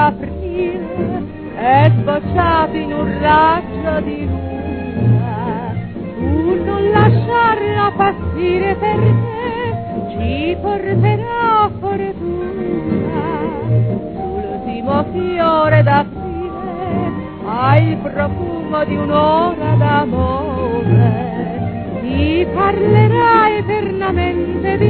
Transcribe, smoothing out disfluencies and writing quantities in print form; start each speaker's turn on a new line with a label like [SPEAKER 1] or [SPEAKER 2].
[SPEAKER 1] d'aprile è sbocciato in un raggio di luna. Tu non lasciarla passare per te, ci porterà fortuna. Sull'ultimo fiore d'aprile hai il profumo di un'ora d'amore, ti parlerai eternamente di